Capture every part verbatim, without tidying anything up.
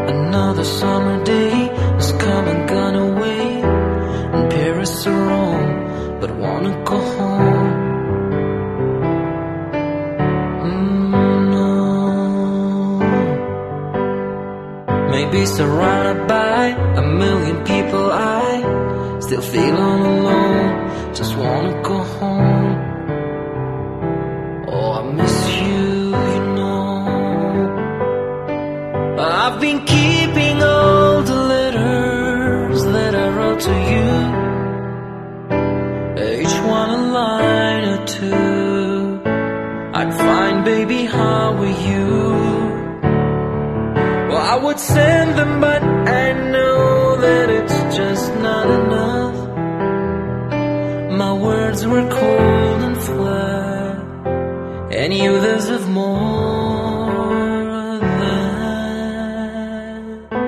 Another summer day has come and gone away, in Paris or Rome, but wanna go home. Mm, no. Maybe surrounded by a million people, I still feel all alone, just wanna go home. Oh, I miss you, you know. I've been keeping all the letters that I wrote to you, each one a line or two. I'd find, baby, how are you? Well, I would send them, but I know that it's just not enough. My words were cold and flat, and you deserve more than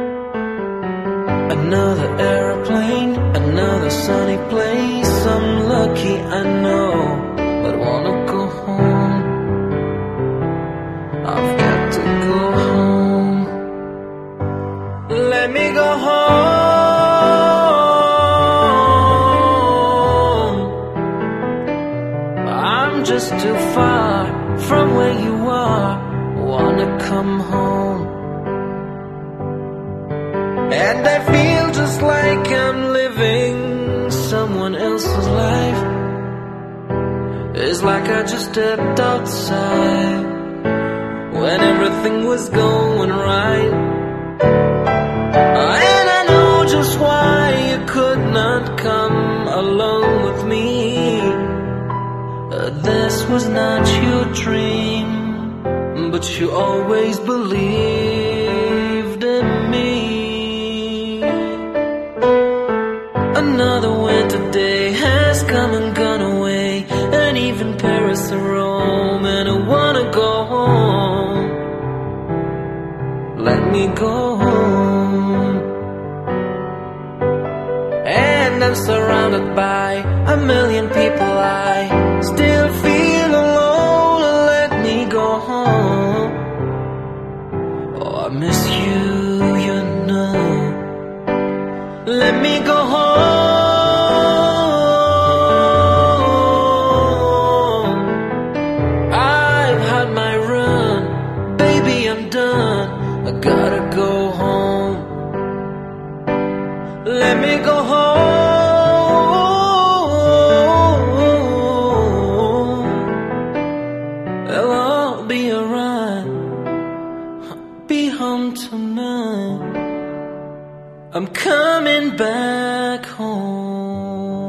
another airplane, another sunny place. I'm lucky, I know, but wanna go home. I've got to go home. Let me go home. I'm just too far from where you are. Wanna come home. And I feel just like I'm living someone else's life. It's like I just stepped outside when everything was going right. And I know just why you could not come along with me. Uh, this was not your dream, but you always believed in me. Another winter day has come and gone away, and even Paris or Rome, and I wanna go home. Let me go home. And I'm surrounded by a million people, I still feel alone. Let me go home. Oh, I miss you, you know. Let me go home. I've had my run, baby, I'm done. I gotta go home. Let me go home. It'll all be alright. I'll be home tonight. I'm coming back home.